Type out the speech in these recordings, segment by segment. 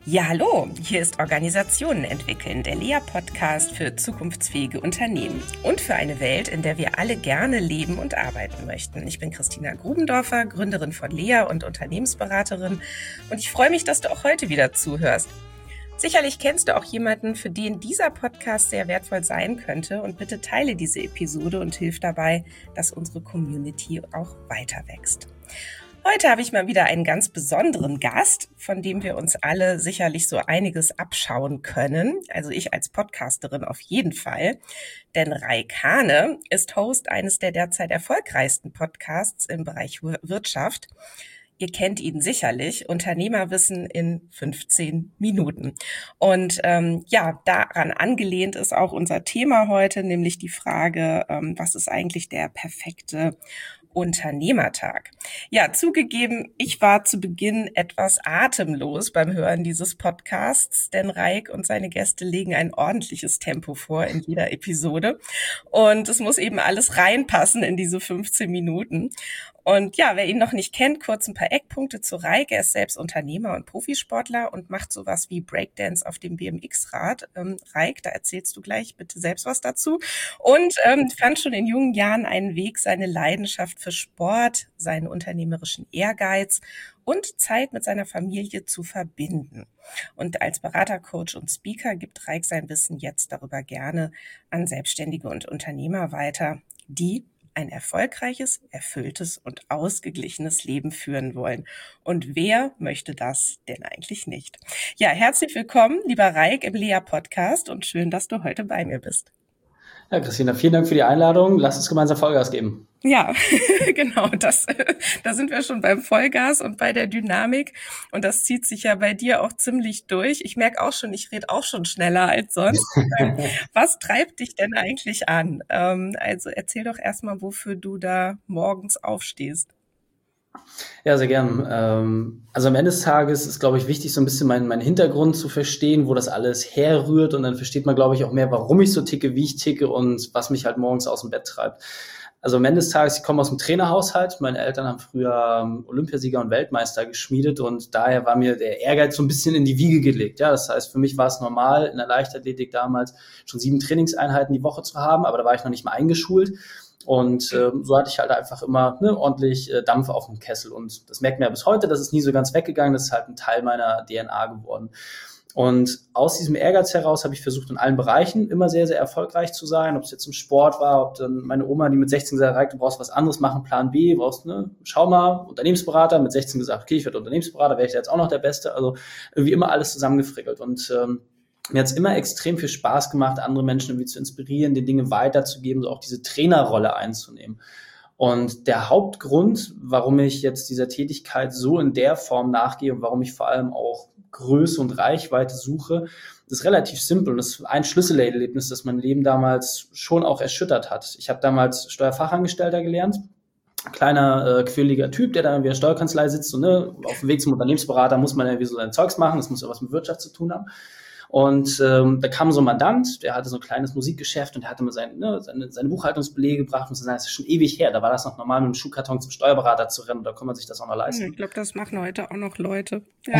Ja, hallo, hier ist Organisationen entwickeln, der Lea-Podcast für zukunftsfähige Unternehmen und für eine Welt, in der wir alle gerne leben und arbeiten möchten. Ich bin Christina Grubendorfer, Gründerin von Lea und Unternehmensberaterin und ich freue mich, dass du auch heute wieder zuhörst. Sicherlich kennst du auch jemanden, für den dieser Podcast sehr wertvoll sein könnte und bitte teile diese Episode und hilf dabei, dass unsere Community auch weiter wächst. Heute habe ich mal wieder einen ganz besonderen Gast, von dem wir uns alle sicherlich so einiges abschauen können. Also ich als Podcasterin auf jeden Fall. Denn Raik Hane ist Host eines der derzeit erfolgreichsten Podcasts im Bereich Wirtschaft. Ihr kennt ihn sicherlich, Unternehmerwissen in 15 Minuten. Und daran angelehnt ist auch unser Thema heute, nämlich die Frage, was ist eigentlich der perfekte Unternehmertag? Ja, zugegeben, ich war zu Beginn etwas atemlos beim Hören dieses Podcasts, denn Raik und seine Gäste legen ein ordentliches Tempo vor in jeder Episode. Und es muss eben alles reinpassen in diese 15 Minuten. Und ja, wer ihn noch nicht kennt, kurz ein paar Eckpunkte zu Raik. Er ist selbst Unternehmer und Profisportler und macht sowas wie Breakdance auf dem BMX-Rad. Raik, da erzählst du gleich bitte selbst was dazu. Und fand schon in jungen Jahren einen Weg, seine Leidenschaft für Sport, seinen unternehmerischen Ehrgeiz und Zeit mit seiner Familie zu verbinden. Und als Berater, Coach und Speaker gibt Raik sein Wissen jetzt darüber gerne an Selbstständige und Unternehmer weiter, die ein erfolgreiches, erfülltes und ausgeglichenes Leben führen wollen. Und wer möchte das denn eigentlich nicht? Ja, herzlich willkommen, lieber Raik, im Lea-Podcast und schön, dass du heute bei mir bist. Ja, Christina, vielen Dank für die Einladung. Lass uns gemeinsam Vollgas geben. Ja, genau, da sind wir schon beim Vollgas und bei der Dynamik und das zieht sich ja bei dir auch ziemlich durch. Ich merke auch schon, ich rede auch schon schneller als sonst. Was treibt dich denn eigentlich an? Also erzähl doch erstmal, wofür du da morgens aufstehst. Ja, sehr gern. Also am Ende des Tages ist, glaube ich, wichtig, so ein bisschen meinen Hintergrund zu verstehen, wo das alles herrührt und dann versteht man, glaube ich, auch mehr, warum ich so ticke, wie ich ticke und was mich halt morgens aus dem Bett treibt. Also am Ende des Tages, ich komme aus dem Trainerhaushalt. Meine Eltern haben früher Olympiasieger und Weltmeister geschmiedet und daher war mir der Ehrgeiz so ein bisschen in die Wiege gelegt. Ja, das heißt, für mich war es normal, in der Leichtathletik damals schon 7 Trainingseinheiten die Woche zu haben, aber da war ich noch nicht mal eingeschult. Und so hatte ich halt einfach immer ordentlich Dampf auf dem Kessel. Und das merkt man ja bis heute, das ist nie so ganz weggegangen, das ist halt ein Teil meiner DNA geworden. Und aus diesem Ehrgeiz heraus habe ich versucht, in allen Bereichen immer sehr, sehr erfolgreich zu sein. Ob es jetzt im Sport war, ob dann meine Oma, die mit 16 gesagt hat, du brauchst was anderes machen, Plan B, brauchst, schau mal, Unternehmensberater, mit 16 gesagt, okay, ich werde Unternehmensberater, wäre ich jetzt auch noch der Beste. Also irgendwie immer alles zusammengefrickelt. Und mir hat es immer extrem viel Spaß gemacht, andere Menschen irgendwie zu inspirieren, die Dinge weiterzugeben, so auch diese Trainerrolle einzunehmen. Und der Hauptgrund, warum ich jetzt dieser Tätigkeit so in der Form nachgehe und warum ich vor allem auch Größe und Reichweite suche, ist relativ simpel. Und das ist ein Schlüsselerlebnis, das mein Leben damals schon auch erschüttert hat. Ich habe damals Steuerfachangestellter gelernt. Kleiner, quirliger Typ, der da irgendwie in der Steuerkanzlei sitzt und auf dem Weg zum Unternehmensberater muss man irgendwie so sein Zeugs machen, das muss ja was mit Wirtschaft zu tun haben. Und da kam so ein Mandant, der hatte so ein kleines Musikgeschäft und der hatte mir seine Buchhaltungsbelege gebracht und so, das ist schon ewig her, da war das noch normal, mit dem Schuhkarton zum Steuerberater zu rennen, da kann man sich das auch noch leisten. Ich glaube, das machen heute auch noch Leute. Ja.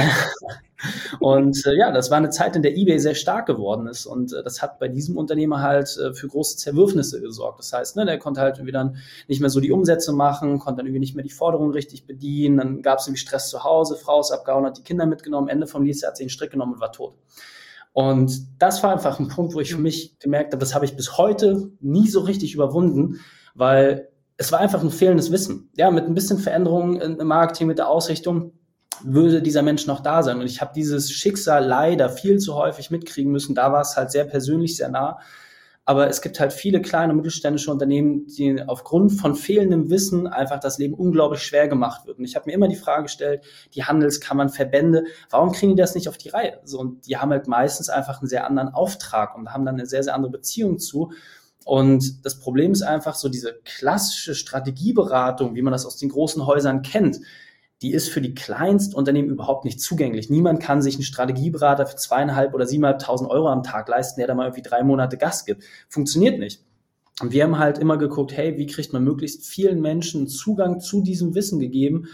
Und das war eine Zeit, in der eBay sehr stark geworden ist und das hat bei diesem Unternehmer halt für große Zerwürfnisse gesorgt. Das heißt, der konnte halt irgendwie dann nicht mehr so die Umsätze machen, konnte dann irgendwie nicht mehr die Forderungen richtig bedienen, dann gab es irgendwie Stress zu Hause, Frau ist abgehauen, hat die Kinder mitgenommen, Ende vom Lied, er hat sich einen Strick genommen und war tot. Und das war einfach ein Punkt, wo ich für mich gemerkt habe, das habe ich bis heute nie so richtig überwunden, weil es war einfach ein fehlendes Wissen. Ja, mit ein bisschen Veränderung im Marketing, mit der Ausrichtung würde dieser Mensch noch da sein. Und ich habe dieses Schicksal leider viel zu häufig mitkriegen müssen. Da war es halt sehr persönlich, sehr nah. Aber es gibt halt viele kleine und mittelständische Unternehmen, die aufgrund von fehlendem Wissen einfach das Leben unglaublich schwer gemacht wird. Und ich habe mir immer die Frage gestellt, die Handelskammern, Verbände, warum kriegen die das nicht auf die Reihe? So, und die haben halt meistens einfach einen sehr anderen Auftrag und haben dann eine sehr, sehr andere Beziehung zu. Und das Problem ist einfach so diese klassische Strategieberatung, wie man das aus den großen Häusern kennt, die ist für die Kleinstunternehmen überhaupt nicht zugänglich. Niemand kann sich einen Strategieberater für 2.500 oder 7.500 Euro am Tag leisten, der da mal irgendwie 3 Monate Gas gibt. Funktioniert nicht. Und wir haben halt immer geguckt, hey, wie kriegt man möglichst vielen Menschen Zugang zu diesem Wissen gegeben,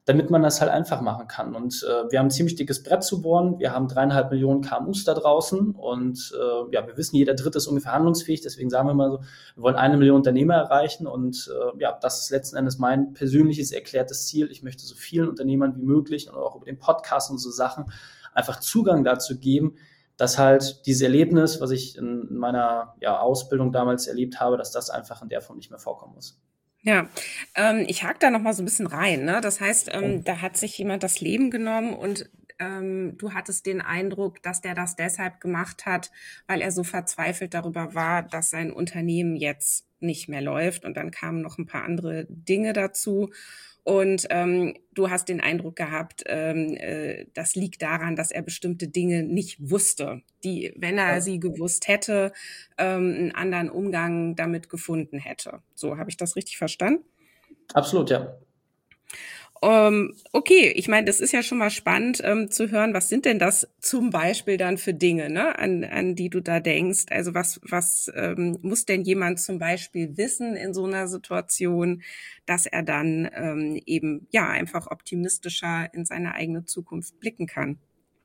damit man das halt einfach machen kann. Und wir haben ein ziemlich dickes Brett zu bohren. Wir haben 3,5 Millionen KMUs da draußen und wir wissen, jeder Dritte ist ungefähr handlungsfähig. Deswegen sagen wir mal so, wir wollen 1 Million Unternehmer erreichen und das ist letzten Endes mein persönliches erklärtes Ziel. Ich möchte so vielen Unternehmern wie möglich und auch über den Podcast und so Sachen einfach Zugang dazu geben, dass halt dieses Erlebnis, was ich in meiner Ausbildung damals erlebt habe, dass das einfach in der Form nicht mehr vorkommen muss. Ja, ich hake da noch mal so ein bisschen rein, ne? Das heißt, da hat sich jemand das Leben genommen und du hattest den Eindruck, dass der das deshalb gemacht hat, weil er so verzweifelt darüber war, dass sein Unternehmen jetzt nicht mehr läuft. Und dann kamen noch ein paar andere Dinge dazu. Und du hast den Eindruck gehabt, das liegt daran, dass er bestimmte Dinge nicht wusste, die, wenn er sie gewusst hätte, einen anderen Umgang damit gefunden hätte. So, habe ich das richtig verstanden? Absolut, ja. Okay, ich meine, das ist ja schon mal spannend zu hören, was sind denn das zum Beispiel dann für Dinge, ne, an die du da denkst? Also was muss denn jemand zum Beispiel wissen in so einer Situation, dass er dann eben einfach optimistischer in seine eigene Zukunft blicken kann?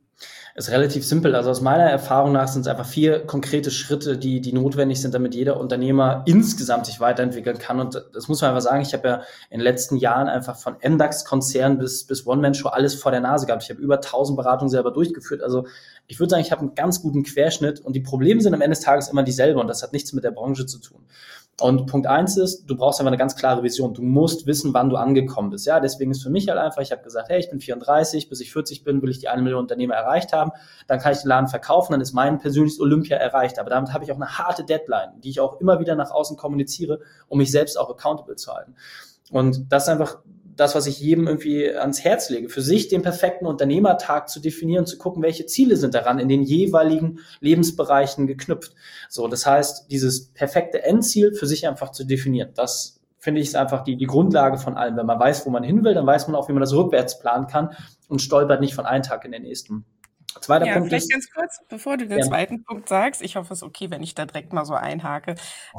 Ist relativ simpel. Also aus meiner Erfahrung nach sind es einfach 4 konkrete Schritte, die notwendig sind, damit jeder Unternehmer insgesamt sich weiterentwickeln kann. Und das muss man einfach sagen, ich habe ja in den letzten Jahren einfach von MDAX-Konzern bis One-Man-Show alles vor der Nase gehabt. Ich habe über 1000 Beratungen selber durchgeführt. Also ich würde sagen, ich habe einen ganz guten Querschnitt und die Probleme sind am Ende des Tages immer dieselbe und das hat nichts mit der Branche zu tun. Und Punkt 1 ist, du brauchst einfach eine ganz klare Vision. Du musst wissen, wann du angekommen bist. Ja, deswegen ist für mich halt einfach, ich habe gesagt, hey, ich bin 34, bis ich 40 bin, will ich die 1 Million Unternehmer erreicht haben. Dann kann ich den Laden verkaufen, dann ist mein persönliches Olympia erreicht. Aber damit habe ich auch eine harte Deadline, die ich auch immer wieder nach außen kommuniziere, um mich selbst auch accountable zu halten. Und das ist einfach das, was ich jedem irgendwie ans Herz lege, für sich den perfekten Unternehmertag zu definieren, zu gucken, welche Ziele sind daran in den jeweiligen Lebensbereichen geknüpft. So, das heißt, dieses perfekte Endziel für sich einfach zu definieren, das finde ich ist einfach die Grundlage von allem. Wenn man weiß, wo man hin will, dann weiß man auch, wie man das rückwärts planen kann und stolpert nicht von einem Tag in den nächsten. Zweiter Punkt vielleicht ist, ganz kurz, bevor du den zweiten Punkt sagst, ich hoffe, es ist okay, wenn ich da direkt mal so einhake.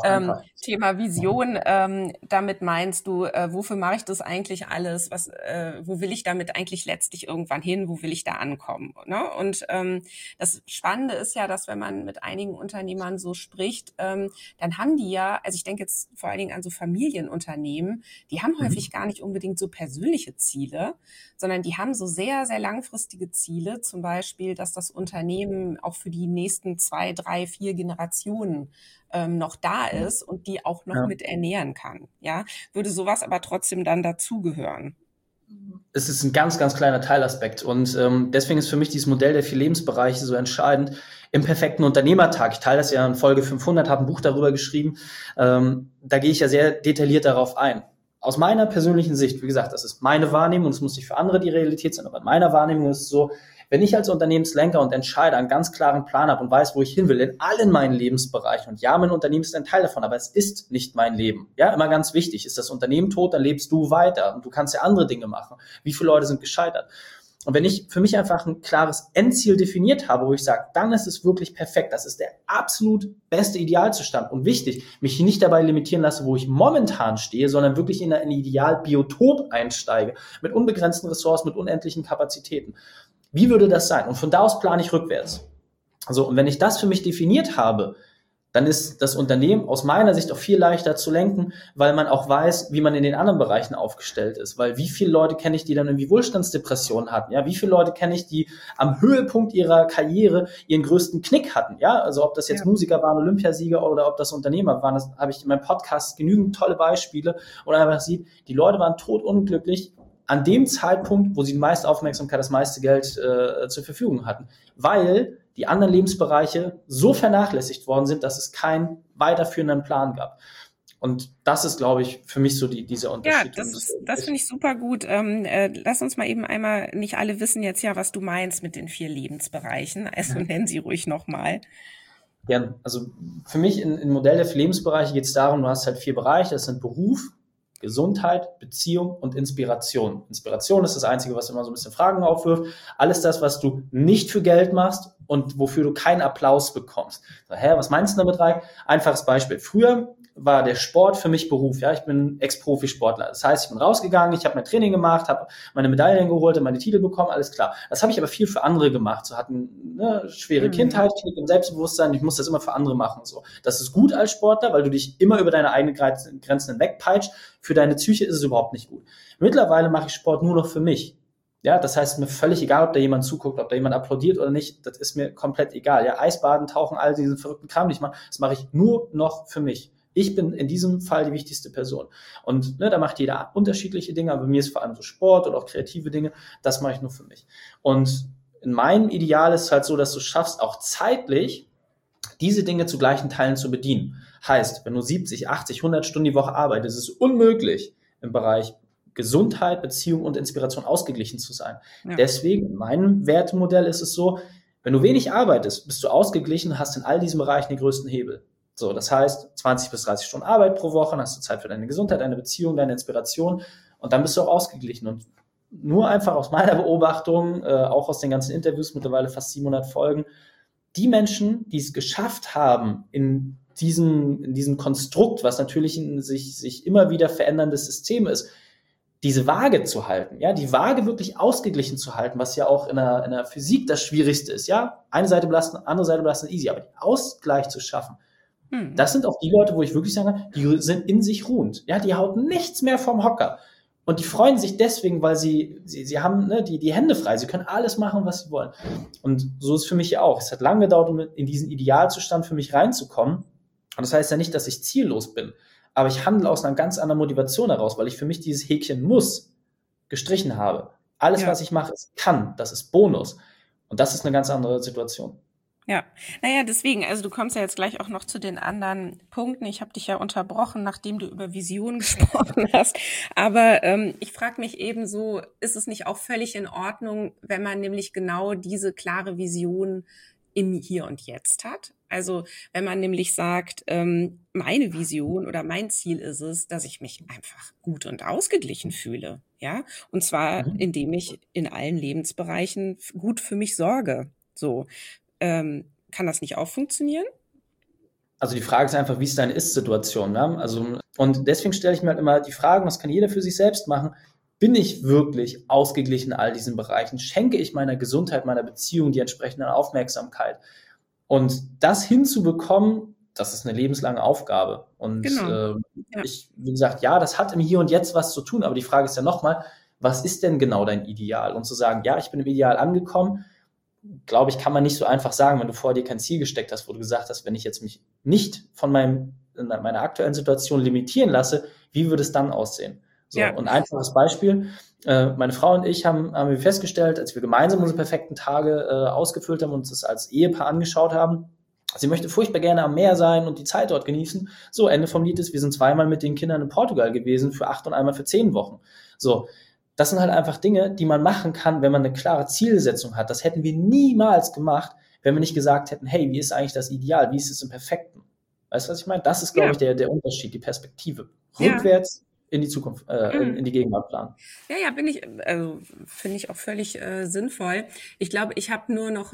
Thema Vision, damit meinst du, wofür mache ich das eigentlich alles? Wo will ich damit eigentlich letztlich irgendwann hin? Wo will ich da ankommen? Ne? Und das Spannende ist ja, dass wenn man mit einigen Unternehmern so spricht, dann haben die ja, also ich denke jetzt vor allen Dingen an so Familienunternehmen, die haben häufig gar nicht unbedingt so persönliche Ziele, sondern die haben so sehr, sehr langfristige Ziele, zum Beispiel, dass das Unternehmen auch für die nächsten 2, 3, 4 Generationen noch da ist und die auch noch mit ernähren kann. Ja, würde sowas aber trotzdem dann dazugehören? Es ist ein ganz, ganz kleiner Teilaspekt und deswegen ist für mich dieses Modell der 4 Lebensbereiche so entscheidend. Im perfekten Unternehmertag, ich teile das ja in Folge 500, habe ein Buch darüber geschrieben, da gehe ich ja sehr detailliert darauf ein. Aus meiner persönlichen Sicht, wie gesagt, das ist meine Wahrnehmung, es muss nicht für andere die Realität sein, aber in meiner Wahrnehmung ist es so, wenn ich als Unternehmenslenker und Entscheider einen ganz klaren Plan habe und weiß, wo ich hin will, in allen meinen Lebensbereichen, und ja, mein Unternehmen ist ein Teil davon, aber es ist nicht mein Leben. Ja, immer ganz wichtig, ist das Unternehmen tot, dann lebst du weiter und du kannst ja andere Dinge machen. Wie viele Leute sind gescheitert? Und wenn ich für mich einfach ein klares Endziel definiert habe, wo ich sage, dann ist es wirklich perfekt, das ist der absolut beste Idealzustand und wichtig, mich nicht dabei limitieren lasse, wo ich momentan stehe, sondern wirklich in ein Idealbiotop einsteige, mit unbegrenzten Ressourcen, mit unendlichen Kapazitäten. Wie würde das sein? Und von da aus plane ich rückwärts. So, und wenn ich das für mich definiert habe, dann ist das Unternehmen aus meiner Sicht auch viel leichter zu lenken, weil man auch weiß, wie man in den anderen Bereichen aufgestellt ist. Weil wie viele Leute kenne ich, die dann irgendwie Wohlstandsdepressionen hatten? Ja, wie viele Leute kenne ich, die am Höhepunkt ihrer Karriere ihren größten Knick hatten? Ja, also ob das jetzt Musiker waren, Olympiasieger oder ob das Unternehmer waren, das habe ich in meinem Podcast genügend tolle Beispiele, wo man einfach sieht, die Leute waren totunglücklich an dem Zeitpunkt, wo sie die meiste Aufmerksamkeit, das meiste Geld zur Verfügung hatten. Weil die anderen Lebensbereiche so vernachlässigt worden sind, dass es keinen weiterführenden Plan gab. Und das ist, glaube ich, für mich so dieser Unterschied. Ja, das finde ich super gut. Lass uns mal eben einmal, nicht alle wissen jetzt ja, was du meinst mit den 4 Lebensbereichen. Also nennen sie ruhig nochmal. Ja, also für mich im Modell der 4 Lebensbereiche geht es darum, du hast halt 4 Bereiche, das sind Beruf, Gesundheit, Beziehung und Inspiration. Inspiration ist das Einzige, was immer so ein bisschen Fragen aufwirft. Alles das, was du nicht für Geld machst und wofür du keinen Applaus bekommst. So, was meinst du damit, Raik? Einfaches Beispiel. Früher war der Sport für mich Beruf. Ja, ich bin Ex-Profisportler. Das heißt, ich bin rausgegangen, ich habe mein Training gemacht, habe meine Medaillen geholt, meine Titel bekommen, alles klar. Das habe ich aber viel für andere gemacht. So hatten eine schwere Kindheit, Knick im Selbstbewusstsein. Ich muss das immer für andere machen. So, das ist gut als Sportler, weil du dich immer über deine eigenen Grenzen hinwegpeitscht. Für deine Psyche ist es überhaupt nicht gut. Mittlerweile mache ich Sport nur noch für mich. Ja, das heißt, mir völlig egal, ob da jemand zuguckt, ob da jemand applaudiert oder nicht, das ist mir komplett egal. Ja, Eisbaden, Tauchen, all diesen verrückten Kram, den ich mache, das mache ich nur noch für mich. Ich bin in diesem Fall die wichtigste Person. Und da macht jeder unterschiedliche Dinge, aber bei mir ist vor allem so Sport oder auch kreative Dinge, das mache ich nur für mich. Und in meinem Ideal ist es halt so, dass du schaffst, auch zeitlich diese Dinge zu gleichen Teilen zu bedienen. Heißt, wenn du 70, 80, 100 Stunden die Woche arbeitest, ist es unmöglich im Bereich Gesundheit, Beziehung und Inspiration ausgeglichen zu sein. Ja. Deswegen, in meinem Wertemodell ist es so, wenn du wenig arbeitest, bist du ausgeglichen und hast in all diesen Bereichen den größten Hebel. So, das heißt, 20 bis 30 Stunden Arbeit pro Woche, dann hast du Zeit für deine Gesundheit, deine Beziehung, deine Inspiration und dann bist du auch ausgeglichen. Und nur einfach aus meiner Beobachtung, auch aus den ganzen Interviews, mittlerweile fast 700 Folgen, die Menschen, die es geschafft haben, in diesem Konstrukt, was natürlich ein sich immer wieder veränderndes System ist, diese Waage zu halten, ja, die Waage wirklich ausgeglichen zu halten, was ja auch in der Physik das Schwierigste ist, ja, eine Seite belasten, andere Seite belasten, easy, aber den Ausgleich zu schaffen, das sind auch die Leute, wo ich wirklich sage, die sind in sich ruhend, ja, die hauen nichts mehr vom Hocker und die freuen sich deswegen, weil sie haben die Hände frei, sie können alles machen, was sie wollen und so ist es für mich ja auch, es hat lange gedauert, um in diesen Idealzustand für mich reinzukommen und das heißt ja nicht, dass ich ziellos bin, aber ich handle aus einer ganz anderen Motivation heraus, weil ich für mich dieses Häkchen muss gestrichen habe. Alles, was ich mache, ist kann. Das ist Bonus. Und das ist eine ganz andere Situation. Ja, naja, deswegen, also du kommst ja jetzt gleich auch noch zu den anderen Punkten. Ich habe dich ja unterbrochen, nachdem du über Vision gesprochen hast. Aber ich frage mich eben so, ist es nicht auch völlig in Ordnung, wenn man nämlich genau diese klare Vision im Hier und Jetzt hat? Also wenn man nämlich sagt, meine Vision oder mein Ziel ist es, dass ich mich einfach gut und ausgeglichen fühle, ja, und zwar indem ich in allen Lebensbereichen gut für mich sorge. So, kann das nicht auch funktionieren? Also die Frage ist einfach, wie ist deine Ist-Situation? Ne? Also und deswegen stelle ich mir halt immer die Fragen, was kann jeder für sich selbst machen? Bin ich wirklich ausgeglichen in all diesen Bereichen? Schenke ich meiner Gesundheit, meiner Beziehung die entsprechende Aufmerksamkeit? Und das hinzubekommen, das ist eine lebenslange Aufgabe. Und wie gesagt, ja, das hat im Hier und Jetzt was zu tun, aber die Frage ist ja nochmal, was ist denn genau dein Ideal? Und zu sagen, ja, ich bin im Ideal angekommen, glaube ich, kann man nicht so einfach sagen, wenn du vor dir kein Ziel gesteckt hast, wo du gesagt hast, wenn ich jetzt mich nicht von meiner aktuellen Situation limitieren lasse, wie würde es dann aussehen? So, und ein einfaches Beispiel, meine Frau und ich haben wir festgestellt, als wir gemeinsam unsere perfekten Tage ausgefüllt haben und uns das als Ehepaar angeschaut haben, sie möchte furchtbar gerne am Meer sein und die Zeit dort genießen. So, Ende vom Lied ist, wir sind 2-mal mit den Kindern in Portugal gewesen für 8 und einmal für 10 Wochen. So, das sind halt einfach Dinge, die man machen kann, wenn man eine klare Zielsetzung hat. Das hätten wir niemals gemacht, wenn wir nicht gesagt hätten, hey, wie ist eigentlich das Ideal? Wie ist es im Perfekten? Weißt du, was ich meine? Das ist, glaube ich, der Unterschied, die Perspektive. Rückwärts in die Zukunft, in die Gegenwart planen. Ja, finde ich auch völlig sinnvoll. Ich glaube, ich habe nur noch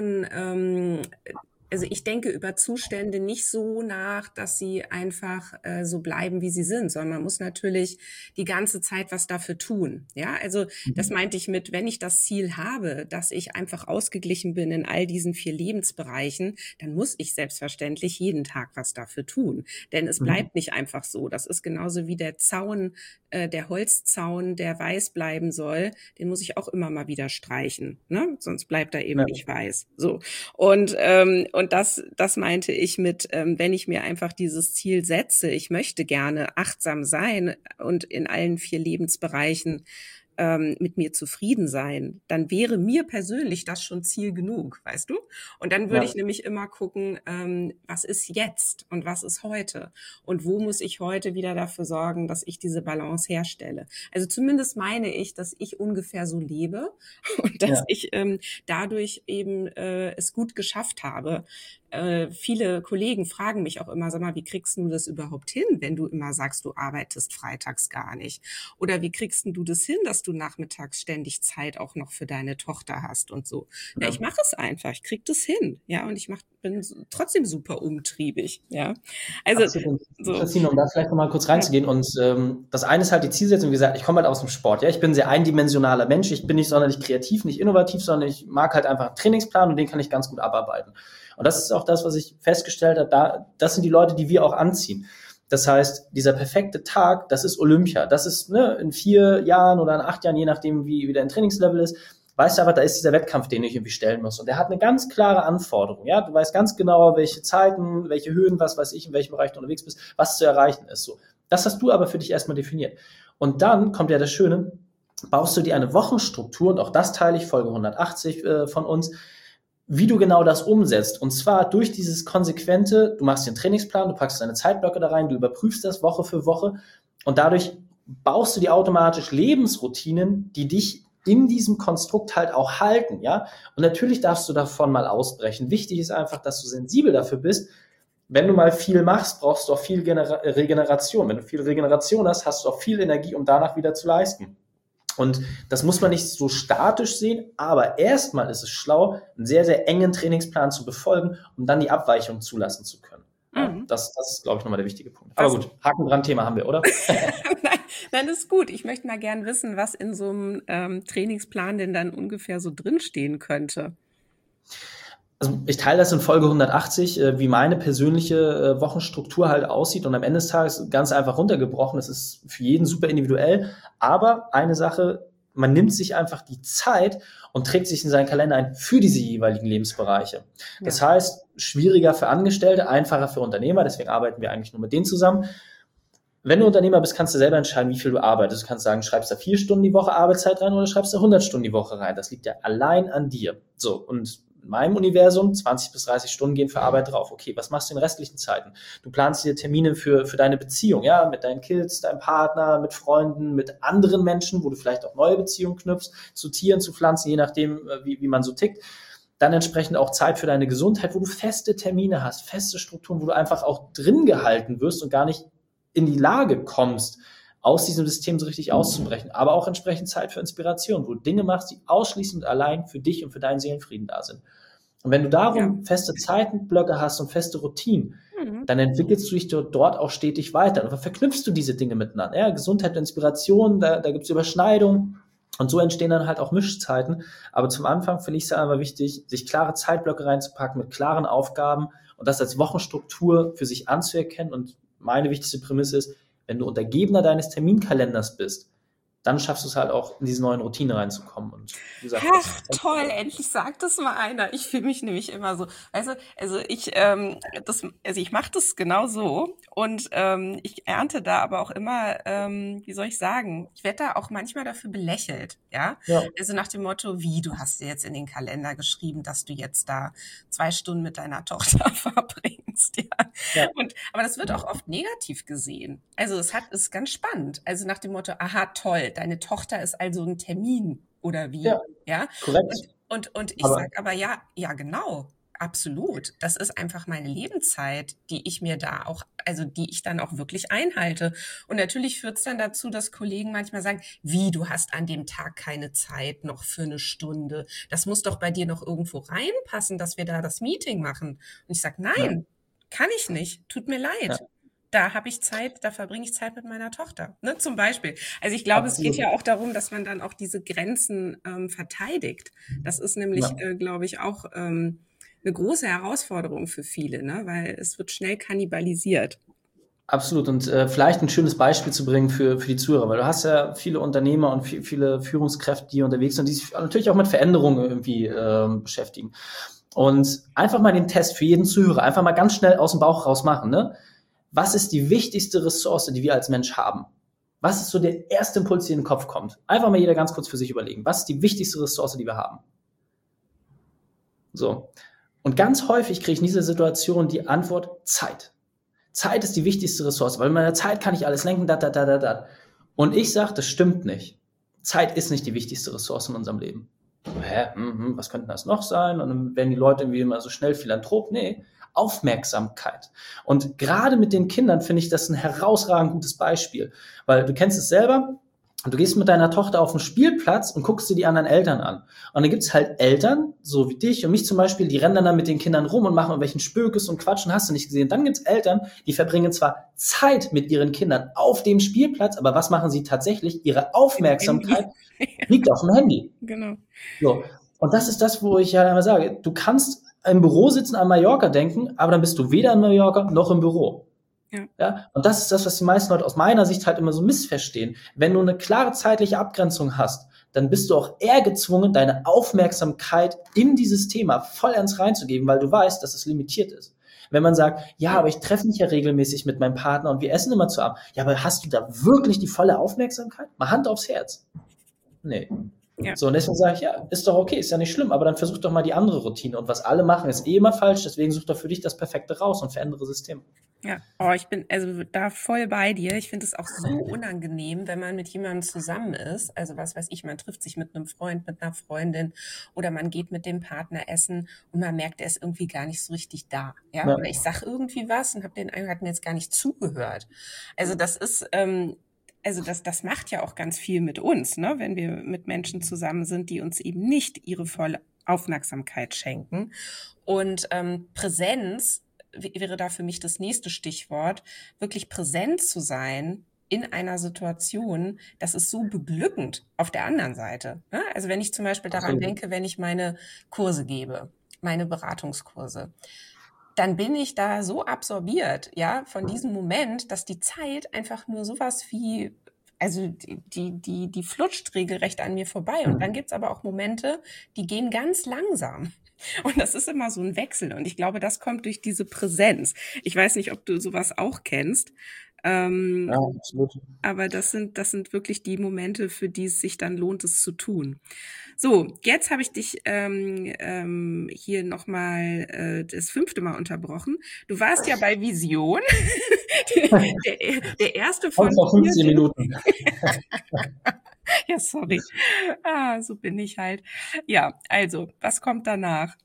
also ich denke über Zustände nicht so nach, dass sie einfach so bleiben, wie sie sind, sondern man muss natürlich die ganze Zeit was dafür tun. Ja, also das meinte ich mit, wenn ich das Ziel habe, dass ich einfach ausgeglichen bin in all diesen 4 Lebensbereichen, dann muss ich selbstverständlich jeden Tag was dafür tun. Denn es bleibt nicht einfach so. Das ist genauso wie der Zaun, der Holzzaun, der weiß bleiben soll, den muss ich auch immer mal wieder streichen, ne? Sonst bleibt er eben nicht weiß. So. Und das meinte ich mit, wenn ich mir einfach dieses Ziel setze, ich möchte gerne achtsam sein und in allen 4 Lebensbereichen mit mir zufrieden sein, dann wäre mir persönlich das schon Ziel genug, weißt du? Und dann würde ich nämlich immer gucken, was ist jetzt und was ist heute? Und wo muss ich heute wieder dafür sorgen, dass ich diese Balance herstelle? Also zumindest meine ich, dass ich ungefähr so lebe und dass ich dadurch eben es gut geschafft habe, viele Kollegen fragen mich auch immer, sag mal, wie kriegst du das überhaupt hin, wenn du immer sagst, du arbeitest freitags gar nicht? Oder wie kriegst du das hin, dass du nachmittags ständig Zeit auch noch für deine Tochter hast und so? Ja, ich mache es einfach, ich krieg das hin, ja, und bin trotzdem super umtriebig, ja. Also so. Christine, um da vielleicht nochmal kurz reinzugehen, und das eine ist halt die Zielsetzung, wie gesagt, ich komme halt aus dem Sport, ja, ich bin ein sehr eindimensionaler Mensch, ich bin nicht sonderlich kreativ, nicht innovativ, sondern ich mag halt einfach einen Trainingsplan und den kann ich ganz gut abarbeiten. Und das ist auch das, was ich festgestellt habe, das sind die Leute, die wir auch anziehen. Das heißt, dieser perfekte Tag, das ist Olympia, das ist in 4 Jahren oder in 8 Jahren, je nachdem, wie dein Trainingslevel ist, weißt du aber, da ist dieser Wettkampf, den ich irgendwie stellen muss. Und der hat eine ganz klare Anforderung. Ja, du weißt ganz genau, welche Zeiten, welche Höhen, was weiß ich, in welchem Bereich du unterwegs bist, was zu erreichen ist. So, das hast du aber für dich erstmal definiert. Und dann kommt ja das Schöne, baust du dir eine Wochenstruktur, und auch das teile ich, Folge 180 von uns, wie du genau das umsetzt. Und zwar durch dieses konsequente, du machst dir einen Trainingsplan, du packst deine Zeitblöcke da rein, du überprüfst das Woche für Woche, und dadurch baust du dir automatisch Lebensroutinen, die dich in diesem Konstrukt halt auch halten, ja. Und natürlich darfst du davon mal ausbrechen. Wichtig ist einfach, dass du sensibel dafür bist. Wenn du mal viel machst, brauchst du auch viel Regeneration. Wenn du viel Regeneration hast, hast du auch viel Energie, um danach wieder zu leisten. Und das muss man nicht so statisch sehen, aber erstmal ist es schlau, einen sehr, sehr engen Trainingsplan zu befolgen, um dann die Abweichung zulassen zu können. Ja, das ist, glaube ich, nochmal der wichtige Punkt. Aber gut, Haken dran, Thema haben wir, oder? Nein, das ist gut. Ich möchte mal gern wissen, was in so einem Trainingsplan denn dann ungefähr so drinstehen könnte. Also ich teile das in Folge 180, wie meine persönliche Wochenstruktur halt aussieht, und am Ende des Tages ganz einfach runtergebrochen. Das ist für jeden super individuell, aber eine Sache, man nimmt sich einfach die Zeit und trägt sich in seinen Kalender ein für diese jeweiligen Lebensbereiche. Ja. Das heißt, schwieriger für Angestellte, einfacher für Unternehmer, deswegen arbeiten wir eigentlich nur mit denen zusammen. Wenn du Unternehmer bist, kannst du selber entscheiden, wie viel du arbeitest. Du kannst sagen, schreibst da 4 Stunden die Woche Arbeitszeit rein oder schreibst da 100 Stunden die Woche rein. Das liegt ja allein an dir. So, und in meinem Universum 20 bis 30 Stunden gehen für Arbeit drauf. Okay, was machst du in restlichen Zeiten? Du planst dir Termine für deine Beziehung, ja, mit deinen Kids, deinem Partner, mit Freunden, mit anderen Menschen, wo du vielleicht auch neue Beziehungen knüpfst, zu Tieren, zu Pflanzen, je nachdem, wie man so tickt. Dann entsprechend auch Zeit für deine Gesundheit, wo du feste Termine hast, feste Strukturen, wo du einfach auch drin gehalten wirst und gar nicht in die Lage kommst, aus diesem System so richtig auszubrechen. Aber auch entsprechend Zeit für Inspiration, wo du Dinge machst, die ausschließlich und allein für dich und für deinen Seelenfrieden da sind. Und wenn du darum feste Zeitenblöcke hast und feste Routinen, dann entwickelst du dich dort auch stetig weiter. Und dann verknüpfst du diese Dinge miteinander. Ja, Gesundheit und Inspiration, da gibt es Überschneidungen. Und so entstehen dann halt auch Mischzeiten. Aber zum Anfang finde ich es einfach wichtig, sich klare Zeitblöcke reinzupacken mit klaren Aufgaben und das als Wochenstruktur für sich anzuerkennen. Und meine wichtigste Prämisse ist, wenn du Untergebener deines Terminkalenders bist, dann schaffst du es halt auch, in diese neuen Routinen reinzukommen. Und wie gesagt, ach, toll, endlich sagt das mal einer. Ich fühle mich nämlich immer so, weißt du, also ich mache das genau so, und ich ernte da aber auch immer, wie soll ich sagen, ich werde da auch manchmal dafür belächelt, ja? Also nach dem Motto, wie, du hast dir jetzt in den Kalender geschrieben, dass du jetzt da 2 Stunden mit deiner Tochter verbringst, ja? Aber das wird auch oft negativ gesehen. Also es ist ganz spannend. Also nach dem Motto, aha, toll, deine Tochter ist also ein Termin, oder wie? Ja? Korrekt. Und ich sage aber ja, genau, absolut. Das ist einfach meine Lebenszeit, die ich mir da auch, also die ich dann auch wirklich einhalte. Und natürlich führt es dann dazu, dass Kollegen manchmal sagen, wie, du hast an dem Tag keine Zeit noch für 1 Stunde. Das muss doch bei dir noch irgendwo reinpassen, dass wir da das Meeting machen. Und ich sage, nein, kann ich nicht, tut mir leid. Da habe ich Zeit, da verbringe ich Zeit mit meiner Tochter, ne, zum Beispiel. Also ich glaube, es geht ja auch darum, dass man dann auch diese Grenzen verteidigt. Das ist nämlich, glaube ich, auch eine große Herausforderung für viele, ne, weil es wird schnell kannibalisiert. Absolut. Und vielleicht ein schönes Beispiel zu bringen für die Zuhörer, weil du hast ja viele Unternehmer und viele Führungskräfte, die unterwegs sind, die sich natürlich auch mit Veränderungen irgendwie beschäftigen. Und einfach mal den Test für jeden Zuhörer, einfach mal ganz schnell aus dem Bauch raus machen, ne? Was ist die wichtigste Ressource, die wir als Mensch haben? Was ist so der erste Impuls, der in den Kopf kommt? Einfach mal jeder ganz kurz für sich überlegen. Was ist die wichtigste Ressource, die wir haben? So. Und ganz häufig kriege ich in dieser Situation die Antwort Zeit. Zeit ist die wichtigste Ressource, weil mit meiner Zeit kann ich alles lenken, Und ich sage, das stimmt nicht. Zeit ist nicht die wichtigste Ressource in unserem Leben. Was könnte das noch sein? Und dann werden die Leute irgendwie immer so schnell Philanthrop. Nee, Aufmerksamkeit. Und gerade mit den Kindern finde ich das ein herausragend gutes Beispiel, weil du kennst es selber. Du gehst mit deiner Tochter auf den Spielplatz und guckst dir die anderen Eltern an. Und dann gibt's halt Eltern, so wie dich und mich zum Beispiel, die rennen dann mit den Kindern rum und machen irgendwelchen Spökes und Quatschen, hast du nicht gesehen. Dann gibt's Eltern, die verbringen zwar Zeit mit ihren Kindern auf dem Spielplatz, aber was machen sie tatsächlich? Ihre Aufmerksamkeit liegt auf dem Handy. Genau. So. Und das ist das, wo ich ja immer sage, du kannst im Büro sitzen, an Mallorca denken, aber dann bist du weder in Mallorca noch im Büro. Ja, und das ist das, was die meisten Leute aus meiner Sicht halt immer so missverstehen. Wenn du eine klare zeitliche Abgrenzung hast, dann bist du auch eher gezwungen, deine Aufmerksamkeit in dieses Thema voll ernst reinzugeben, weil du weißt, dass es limitiert ist. Wenn man sagt, ja, aber ich treffe mich ja regelmäßig mit meinem Partner und wir essen immer zu Abend. Ja, aber hast du da wirklich die volle Aufmerksamkeit? Mal Hand aufs Herz. Nee. Ja. So, und deswegen sage ich, ja, ist doch okay, ist ja nicht schlimm, aber dann versuch doch mal die andere Routine. Und was alle machen, ist immer falsch, deswegen such doch für dich das Perfekte raus und verändere Systeme. Ja, ich bin also da voll bei dir. Ich finde es auch so unangenehm, wenn man mit jemandem zusammen ist. Also was weiß ich, man trifft sich mit einem Freund, mit einer Freundin oder man geht mit dem Partner essen und man merkt, er ist irgendwie gar nicht so richtig da. Ja? Oder ich sage irgendwie was und habe den einen, hat mir jetzt gar nicht zugehört. Also das ist das macht ja auch ganz viel mit uns, ne? Wenn wir mit Menschen zusammen sind, die uns eben nicht ihre volle Aufmerksamkeit schenken. Und Präsenz wäre da für mich das nächste Stichwort, wirklich präsent zu sein in einer Situation, das ist so beglückend auf der anderen Seite. Ne? Also wenn ich zum Beispiel daran denke, wenn ich meine Kurse gebe, meine Beratungskurse, dann bin ich da so absorbiert, ja, von diesem Moment, dass die Zeit einfach nur sowas wie, also die flutscht regelrecht an mir vorbei. Und dann gibt's aber auch Momente, die gehen ganz langsam. Und das ist immer so ein Wechsel. Und ich glaube, das kommt durch diese Präsenz. Ich weiß nicht, ob du sowas auch kennst. Ja, absolut. Aber das sind wirklich die Momente, für die es sich dann lohnt, es zu tun. So, jetzt habe ich dich hier nochmal das 5. Mal unterbrochen. Du warst ja bei Vision. der erste von... Noch 15 Minuten. Ja, sorry. So bin ich halt. Ja, also, was kommt danach?